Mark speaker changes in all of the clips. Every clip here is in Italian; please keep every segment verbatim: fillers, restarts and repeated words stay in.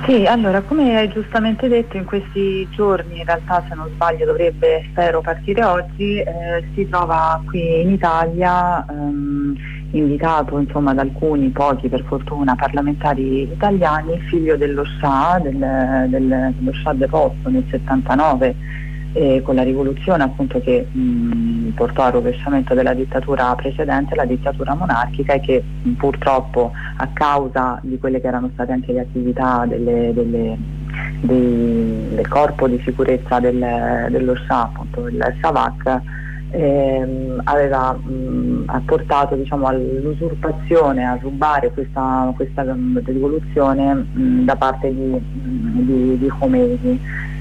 Speaker 1: Sì, allora, come hai giustamente detto, in questi giorni, in realtà se non sbaglio dovrebbe, spero, partire oggi, eh, si trova qui in Italia, ehm, invitato insomma da alcuni, pochi per fortuna, parlamentari italiani, figlio dello Shah, del, del, dello Shah deposto nel settantanove, eh, con la rivoluzione appunto che mh, portò al rovesciamento della dittatura precedente, la dittatura monarchica, e che mh, purtroppo a causa di quelle che erano state anche le attività delle, delle, dei, del corpo di sicurezza del, dello Shah, appunto il Savak, ehm, aveva mh, ha portato diciamo all'usurpazione, a rubare questa, questa rivoluzione mh, da parte di, mh, di, di Khomeini.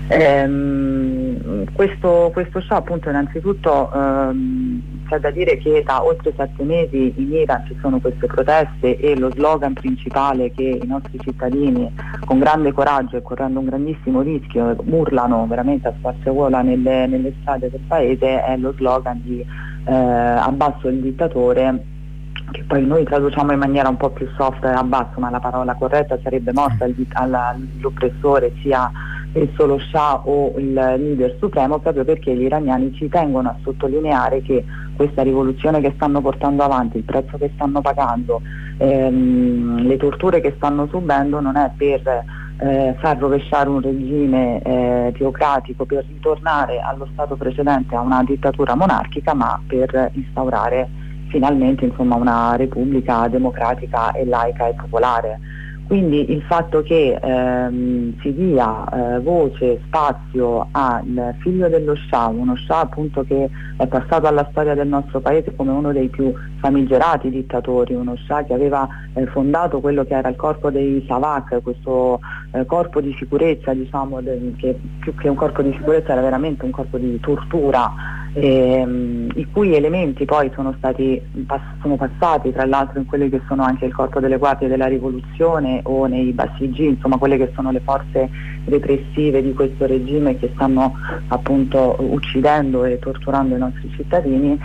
Speaker 1: Ehm, questo, questo Shah appunto innanzitutto ehm, c'è da dire che da oltre sette mesi in Iran ci sono queste proteste e lo slogan principale che i nostri cittadini con grande coraggio e correndo un grandissimo rischio urlano veramente a squarciagola nelle, nelle strade del paese è lo slogan di eh, abbasso il dittatore, che poi noi traduciamo in maniera un po' più soft abbasso, ma la parola corretta sarebbe morta all'oppressore, sia esso lo Shah o il leader supremo, proprio perché gli iraniani ci tengono a sottolineare che questa rivoluzione che stanno portando avanti, il prezzo che stanno pagando, ehm, le torture che stanno subendo non è per eh, far rovesciare un regime eh, teocratico, per ritornare allo stato precedente, a una dittatura monarchica, ma per instaurare finalmente insomma una repubblica democratica e laica e popolare. Quindi il fatto che ehm, si dia eh, voce, spazio al figlio dello Shah, uno Shah appunto che è passato alla storia del nostro paese come uno dei più famigerati dittatori, uno Shah che aveva eh, fondato quello che era il corpo dei Savak, questo eh, corpo di sicurezza, diciamo, del, che più che un corpo di sicurezza era veramente un corpo di tortura, ehm, i cui elementi poi sono stati pass- sono passati tra l'altro in quelli che sono anche il corpo delle guardie della rivoluzione o nei Basiji, insomma quelle che sono le forze repressive di questo regime che stanno appunto uccidendo e torturando i nostri cittadini.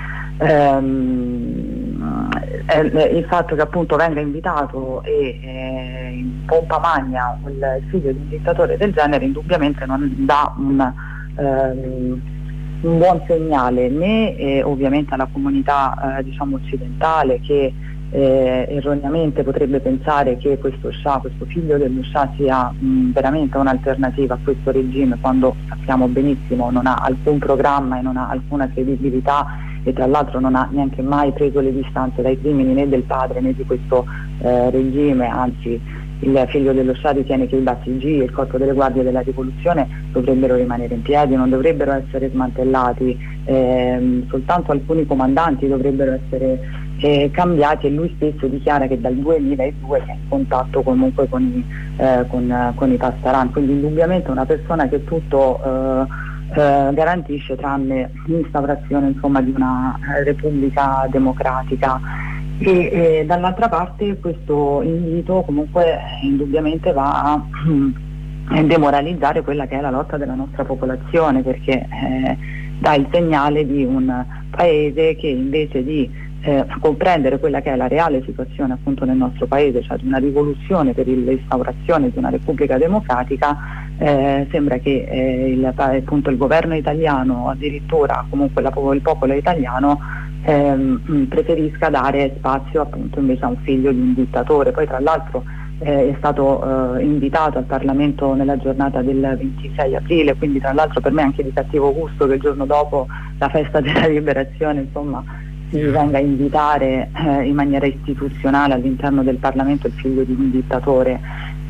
Speaker 1: Ehm, eh, il fatto che appunto venga invitato e eh, in pompa magna il figlio di un dittatore del genere indubbiamente non dà un, ehm, un buon segnale né eh, ovviamente alla comunità eh, diciamo occidentale, che Eh, erroneamente potrebbe pensare che questo Shah, questo figlio dello Shah sia mh, veramente un'alternativa a questo regime, quando sappiamo benissimo non ha alcun programma e non ha alcuna credibilità, e tra l'altro non ha neanche mai preso le distanze dai crimini né del padre né di questo eh, regime, anzi il figlio dello Shah ritiene che i Basiji e il corpo delle guardie della rivoluzione dovrebbero rimanere in piedi, non dovrebbero essere smantellati, ehm, soltanto alcuni comandanti dovrebbero essere eh, cambiati, e lui stesso dichiara che dal duemiladue è in contatto comunque con i, eh, con, con i Pastaran, quindi indubbiamente una persona che tutto eh, eh, garantisce tranne l'instaurazione insomma di una eh, repubblica democratica. E, e dall'altra parte questo invito comunque indubbiamente va a eh, demoralizzare quella che è la lotta della nostra popolazione, perché eh, dà il segnale di un paese che invece di eh, comprendere quella che è la reale situazione appunto nel nostro paese, cioè di una rivoluzione per l'instaurazione di una repubblica democratica, eh, sembra che eh, il, appunto, il governo italiano, addirittura comunque la, il popolo italiano, ehm, preferisca dare spazio appunto invece a un figlio di un dittatore. Poi tra l'altro eh, è stato eh, invitato al Parlamento nella giornata del ventisei aprile, quindi tra l'altro per me anche di cattivo gusto che il giorno dopo la festa della liberazione insomma si venga a invitare eh, in maniera istituzionale all'interno del Parlamento il figlio di un dittatore.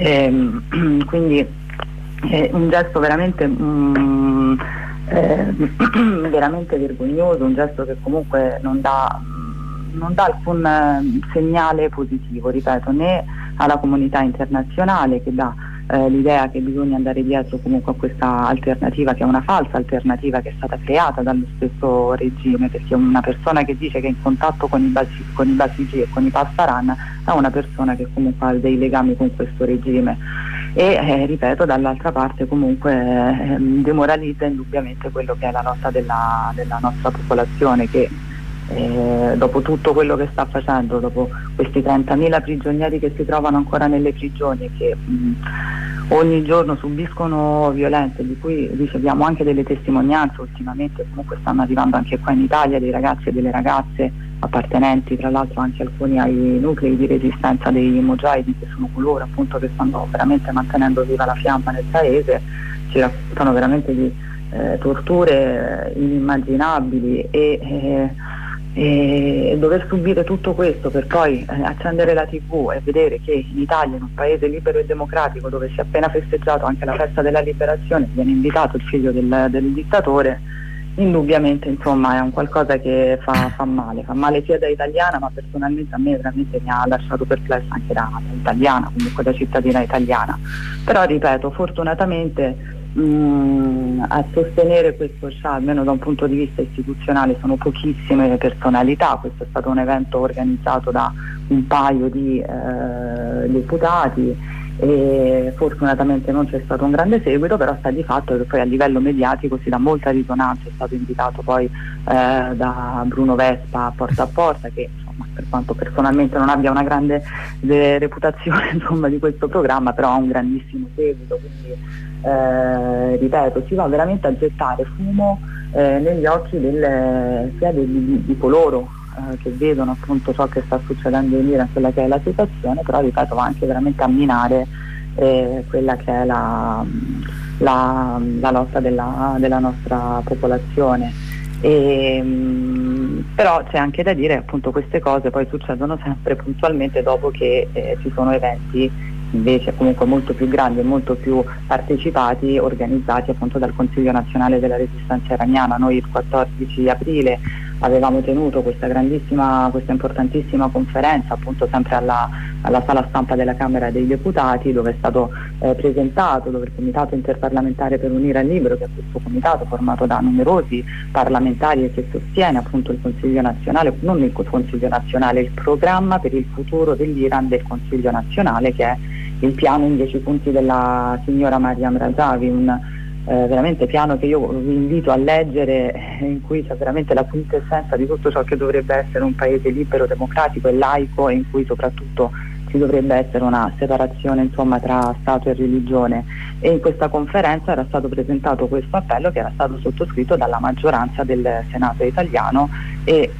Speaker 1: Ehm, quindi è un gesto veramente mm, eh, veramente vergognoso, un gesto che comunque non dà, non dà alcun eh, segnale positivo, ripeto, né alla comunità internazionale, che dà eh, l'idea che bisogna andare dietro comunque a questa alternativa, che è una falsa alternativa che è stata creata dallo stesso regime, perché una persona che dice che è in contatto con i, basi, con i Basiji e con i Pastaran è una persona che comunque ha dei legami con questo regime. E eh, ripeto, dall'altra parte comunque eh, demoralizza indubbiamente quello che è la lotta della, della nostra popolazione, che eh, dopo tutto quello che sta facendo, dopo questi trentamila prigionieri che si trovano ancora nelle prigioni, che mh, ogni giorno subiscono violenze, di cui riceviamo anche delle testimonianze ultimamente, comunque stanno arrivando anche qua in Italia dei ragazzi e delle ragazze appartenenti tra l'altro anche alcuni ai nuclei di resistenza dei Mujahideen, che sono coloro appunto che stanno veramente mantenendo viva la fiamma nel paese, ci raccontano veramente di eh, torture inimmaginabili e, e, e dover subire tutto questo per poi eh, accendere la tivù e vedere che in Italia, in un paese libero e democratico dove si è appena festeggiato anche la festa della liberazione, viene invitato il figlio del, del dittatore, indubbiamente insomma è un qualcosa che fa, fa male, fa male sia da italiana, ma personalmente a me veramente mi ha lasciato perplessa anche da, da italiana, comunque da cittadina italiana. Però ripeto, fortunatamente mh, a sostenere questo Shah, almeno da un punto di vista istituzionale, sono pochissime personalità. Questo è stato un evento organizzato da un paio di eh, deputati e fortunatamente non c'è stato un grande seguito, però sta di fatto che poi a livello mediatico si dà molta risonanza. È stato invitato poi eh, da Bruno Vespa porta a porta, che insomma, per quanto personalmente non abbia una grande eh, reputazione insomma, di questo programma, però ha un grandissimo seguito, quindi eh, ripeto, si va veramente a gettare fumo eh, negli occhi del, sia di, di, di coloro che vedono appunto ciò che sta succedendo in Iran, quella che è la situazione, però ripeto va anche veramente a minare eh, quella che è la, la, la lotta della, della nostra popolazione. E, mh, però c'è anche da dire appunto queste cose poi succedono sempre puntualmente dopo che eh, ci sono eventi invece comunque molto più grandi e molto più partecipati, organizzati appunto dal Consiglio Nazionale della Resistenza Iraniana. Noi il quattordici aprile avevamo tenuto questa grandissima, questa importantissima conferenza appunto sempre alla, alla sala stampa della Camera dei Deputati, dove è stato eh, presentato, dove il Comitato Interparlamentare per un Iran Libero, che è questo comitato formato da numerosi parlamentari e che sostiene appunto il Consiglio Nazionale, non il Consiglio Nazionale, il programma per il futuro dell'Iran del Consiglio Nazionale, che è il piano in dieci punti della signora Mariam Rajavi, un Eh, veramente piano che io vi invito a leggere, eh, in cui c'è veramente la quintessenza di tutto ciò che dovrebbe essere un paese libero, democratico e laico, e in cui soprattutto ci dovrebbe essere una separazione insomma, tra Stato e religione. E in questa conferenza era stato presentato questo appello, che era stato sottoscritto dalla maggioranza del Senato italiano e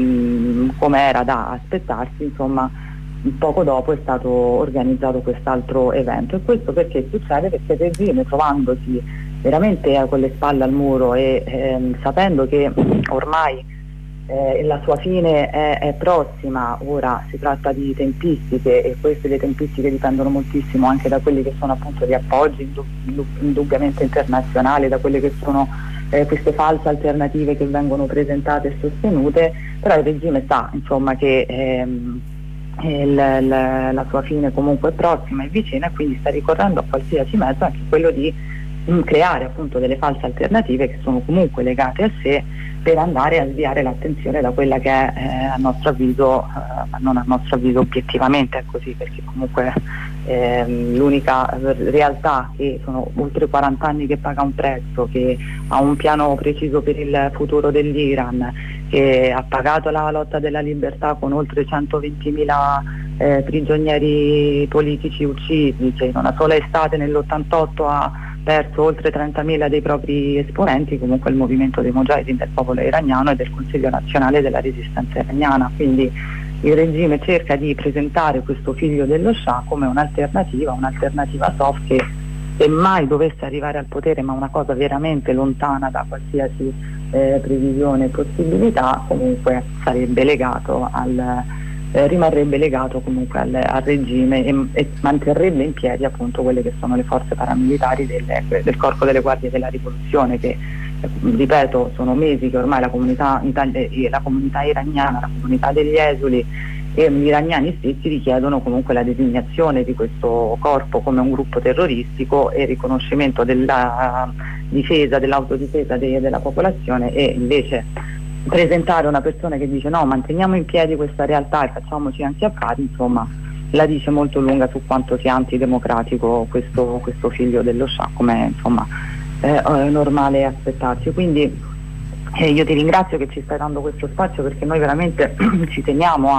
Speaker 1: mh, come era da aspettarsi insomma, poco dopo è stato organizzato quest'altro evento. E questo perché succede? Perché il regime, trovandosi veramente con le spalle al muro e ehm, sapendo che ormai eh, la sua fine è, è prossima, ora si tratta di tempistiche, e queste le tempistiche dipendono moltissimo anche da quelli che sono appunto gli appoggi indub- indubbiamente internazionali, da quelle che sono eh, queste false alternative che vengono presentate e sostenute, però il regime sa insomma che ehm, il, il, la sua fine comunque è prossima e vicina, e quindi sta ricorrendo a qualsiasi mezzo, anche quello di creare appunto delle false alternative che sono comunque legate a sé, per andare a sviare l'attenzione da quella che è eh, a nostro avviso, eh, ma non a nostro avviso obiettivamente è così, perché comunque eh, l'unica realtà, che sono oltre quaranta anni che paga un prezzo, che ha un piano preciso per il futuro dell'Iran, che ha pagato la lotta della libertà con oltre centoventimila eh, prigionieri politici uccisi, che in una sola estate nell'ottantotto ha perso oltre trentamila dei propri esponenti, comunque il movimento dei Mujahideen del popolo iraniano e del Consiglio Nazionale della Resistenza Iraniana. Quindi il regime cerca di presentare questo figlio dello Shah come un'alternativa, un'alternativa soft, che se mai dovesse arrivare al potere, ma una cosa veramente lontana da qualsiasi eh, previsione e possibilità, comunque sarebbe legato al Eh, rimarrebbe legato comunque al, al regime e, e manterrebbe in piedi appunto quelle che sono le forze paramilitari del, del Corpo delle Guardie della Rivoluzione, che eh, ripeto sono mesi che ormai la comunità, eh, la comunità iraniana, la comunità degli esuli e gli iraniani stessi richiedono comunque la designazione di questo corpo come un gruppo terroristico e il riconoscimento della difesa, dell'autodifesa de, della popolazione, e invece presentare una persona che dice no, manteniamo in piedi questa realtà e facciamoci anche affari, insomma la dice molto lunga su quanto sia antidemocratico questo, questo figlio dello Shah, come insomma eh, è normale aspettarsi. Quindi eh, io ti ringrazio che ci stai dando questo spazio, perché noi veramente ci teniamo a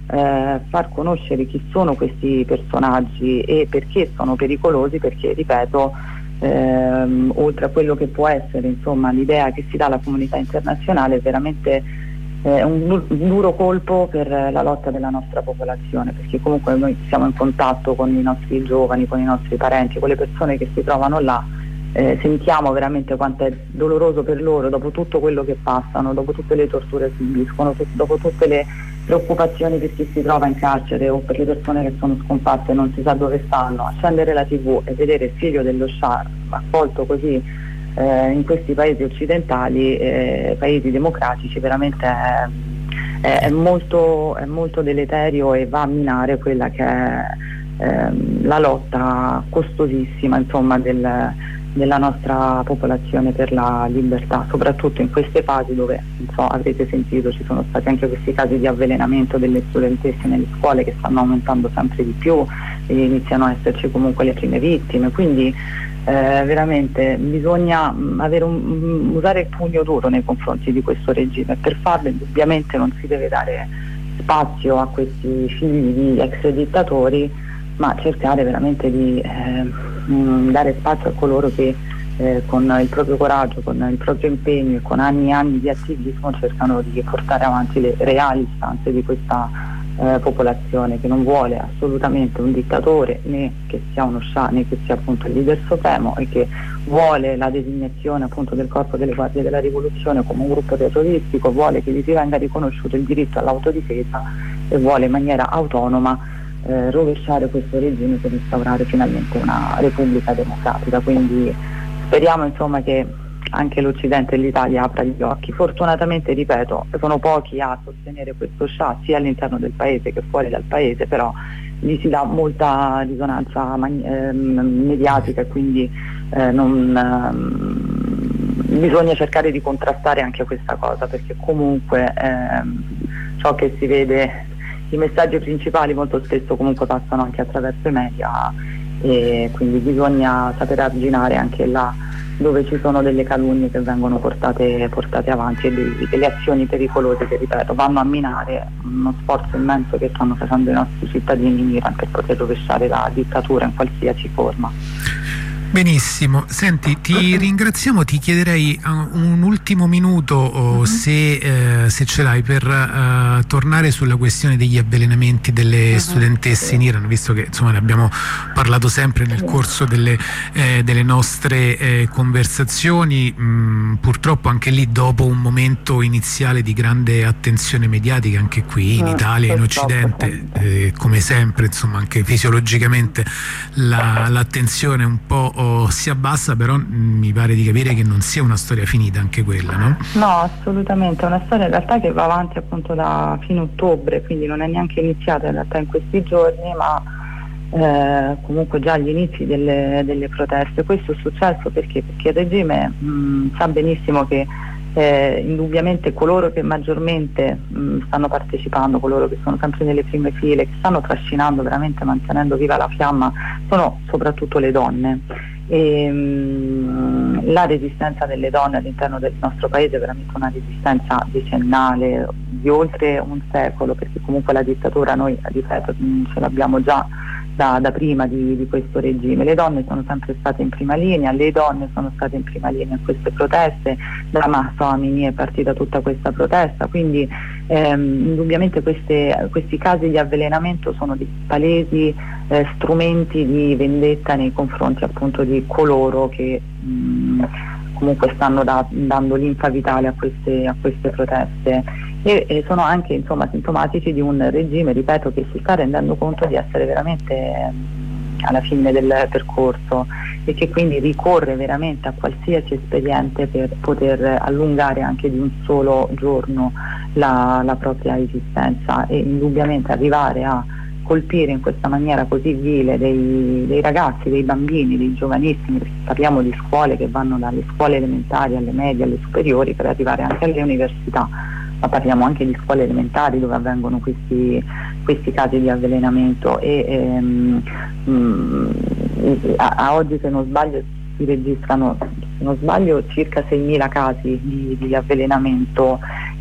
Speaker 1: eh, far conoscere chi sono questi personaggi e perché sono pericolosi, perché ripeto, ehm, oltre a quello che può essere insomma l'idea che si dà alla comunità internazionale, è veramente eh, un, du- un duro colpo per la lotta della nostra popolazione, perché comunque noi siamo in contatto con i nostri giovani, con i nostri parenti, con le persone che si trovano là. Eh, sentiamo veramente quanto è doloroso per loro dopo tutto quello che passano, dopo tutte le torture che subiscono, t- dopo tutte le preoccupazioni per chi si trova in carcere o per le persone che sono scomparse e non si sa dove stanno. Accendere la tivù e vedere il figlio dello Shah accolto così eh, in questi paesi occidentali, eh, paesi democratici, veramente è, è, è, molto, è molto deleterio e va a minare quella che è ehm, la lotta costosissima insomma del della nostra popolazione per la libertà, soprattutto in queste fasi dove, non so, avrete sentito, ci sono stati anche questi casi di avvelenamento delle studentesse nelle scuole che stanno aumentando sempre di più e iniziano a esserci comunque le prime vittime, quindi eh, veramente bisogna mh, avere un, mh, usare il pugno duro nei confronti di questo regime. Per farlo indubbiamente non si deve dare spazio a questi figli di ex dittatori, ma cercare veramente di eh, mh, dare spazio a coloro che eh, con il proprio coraggio, con il proprio impegno e con anni e anni di attivismo cercano di portare avanti le reali istanze di questa eh, popolazione, che non vuole assolutamente un dittatore, né che sia uno Shah, né che sia appunto il leader supremo, e che vuole la designazione appunto del corpo delle guardie della rivoluzione come un gruppo terroristico, vuole che gli si venga riconosciuto il diritto all'autodifesa e vuole in maniera autonoma Eh, rovesciare questo regime per instaurare finalmente una repubblica democratica. Quindi speriamo insomma che anche l'Occidente e l'Italia apra gli occhi. Fortunatamente, ripeto, sono pochi a sostenere questo Shah sia all'interno del paese che fuori dal paese, però gli si dà molta risonanza man- ehm, mediatica e quindi eh, non, ehm, bisogna cercare di contrastare anche questa cosa, perché comunque ehm, ciò che si vede, i messaggi principali molto spesso comunque passano anche attraverso i media, e quindi bisogna saper arginare anche là dove ci sono delle calunnie che vengono portate, portate avanti e dei, delle azioni pericolose che, ripeto, vanno a minare uno sforzo immenso che stanno facendo i nostri cittadini in Iran per poter rovesciare la dittatura in qualsiasi forma.
Speaker 2: Benissimo, senti, ti ringraziamo, ti chiederei uh, un ultimo minuto oh, mm-hmm. se, eh, se ce l'hai per uh, tornare sulla questione degli avvelenamenti delle mm-hmm. studentesse sì. in Iran, visto che insomma ne abbiamo parlato sempre nel sì. corso delle, eh, delle nostre eh, conversazioni, mm, purtroppo anche lì dopo un momento iniziale di grande attenzione mediatica, anche qui in mm, Italia e in Occidente, eh, come sempre insomma anche fisiologicamente la, l'attenzione un po' si abbassa, però mi pare di capire che non sia una storia finita anche quella, no?
Speaker 1: No, assolutamente, è una storia in realtà che va avanti appunto da fine ottobre, quindi non è neanche iniziata in realtà in questi giorni, ma eh, comunque già agli inizi delle, delle proteste. Questo è successo perché, perché il regime mh, sa benissimo che eh, indubbiamente coloro che maggiormente mh, stanno partecipando, coloro che sono sempre nelle prime file, che stanno trascinando, veramente mantenendo viva la fiamma, sono soprattutto le donne. E, mh, la resistenza delle donne all'interno del nostro paese è veramente una resistenza decennale, di oltre un secolo, perché comunque la dittatura noi, ripeto, ce l'abbiamo già da, da prima di, di questo regime. Le donne sono sempre state in prima linea, le donne sono state in prima linea in queste proteste, da Mahsa Amini è partita tutta questa protesta, quindi ehm, indubbiamente queste, questi casi di avvelenamento sono dei palesi eh, strumenti di vendetta nei confronti appunto di coloro che mh, comunque stanno da, dando linfa vitale a queste, a queste proteste. E, e sono anche insomma sintomatici di un regime, ripeto, che si sta rendendo conto di essere veramente eh, alla fine del percorso e che quindi ricorre veramente a qualsiasi espediente per poter allungare anche di un solo giorno la, la propria esistenza, e indubbiamente arrivare a colpire in questa maniera così vile dei, dei ragazzi, dei bambini, dei giovanissimi, perché parliamo di scuole che vanno dalle scuole elementari alle medie, alle superiori, per arrivare anche alle università, ma parliamo anche di scuole elementari dove avvengono questi, questi casi di avvelenamento e ehm, mh, a, a oggi, se non sbaglio, si registrano, se non sbaglio, circa seimila casi di, di avvelenamento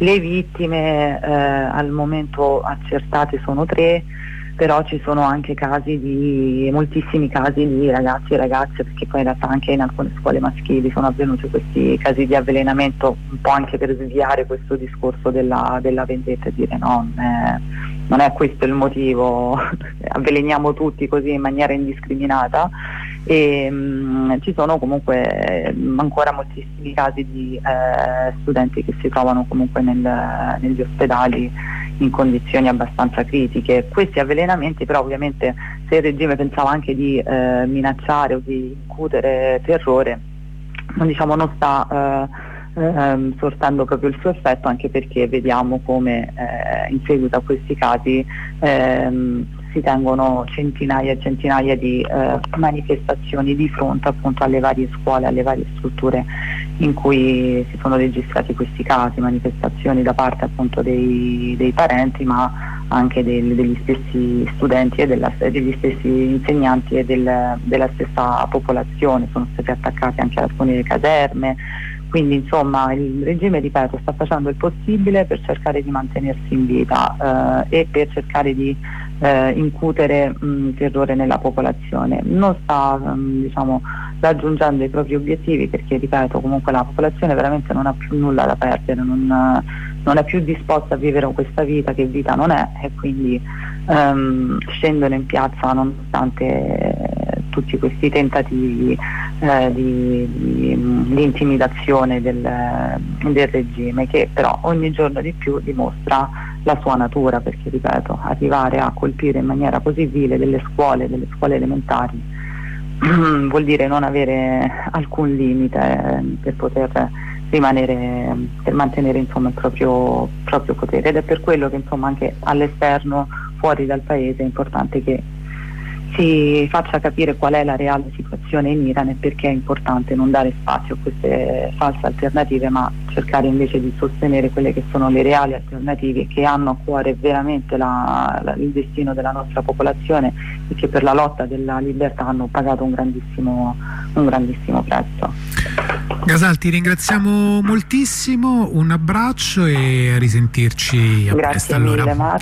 Speaker 1: Le vittime eh, al momento accertate sono tre, però ci sono anche casi di, moltissimi casi di ragazzi e ragazze, perché poi in realtà anche in alcune scuole maschili sono avvenuti questi casi di avvelenamento, un po' anche per sviare questo discorso della, della vendetta e dire no, non è, non è questo il motivo, avveleniamo tutti così in maniera indiscriminata. E mh, ci sono comunque ancora moltissimi casi di eh, studenti che si trovano comunque nel, negli ospedali in condizioni abbastanza critiche. Questi avvelenamenti però ovviamente, se il regime pensava anche di eh, minacciare o di incutere terrore, non, diciamo, non sta eh, eh, sortendo proprio il suo effetto, anche perché vediamo come eh, in seguito a questi casi ehm, si tengono centinaia e centinaia di eh, manifestazioni di fronte appunto alle varie scuole, alle varie strutture in cui si sono registrati questi casi, manifestazioni da parte appunto dei, dei parenti, ma anche del, degli stessi studenti e della, degli stessi insegnanti e del, della stessa popolazione. Sono stati attaccati anche alcune caserme. Quindi insomma il regime, ripeto, sta facendo il possibile per cercare di mantenersi in vita eh, e per cercare di eh, incutere mh, terrore nella popolazione. Non sta mh, diciamo, raggiungendo i propri obiettivi, perché ripeto, comunque la popolazione veramente non ha più nulla da perdere, non, non è più disposta a vivere questa vita, che vita non è, e quindi ehm, scendono in piazza nonostante eh, tutti questi tentativi eh, di, di, di intimidazione del, del regime, che però ogni giorno di più dimostra la sua natura, perché ripeto, arrivare a colpire in maniera così vile delle scuole, delle scuole elementari vuol dire non avere alcun limite per poter rimanere, per mantenere insomma il proprio, proprio potere, ed è per quello che insomma anche all'esterno, fuori dal paese, è importante che si faccia capire qual è la reale situazione in Iran e perché è importante non dare spazio a queste false alternative, ma cercare invece di sostenere quelle che sono le reali alternative, che hanno a cuore veramente la, la, il destino della nostra popolazione e che per la lotta della libertà hanno pagato un grandissimo, un grandissimo prezzo.
Speaker 2: Ghazal, ti ringraziamo moltissimo, un abbraccio e a risentirci a
Speaker 1: Grazie
Speaker 2: presto.
Speaker 1: mille,
Speaker 2: Allora.
Speaker 1: Marco.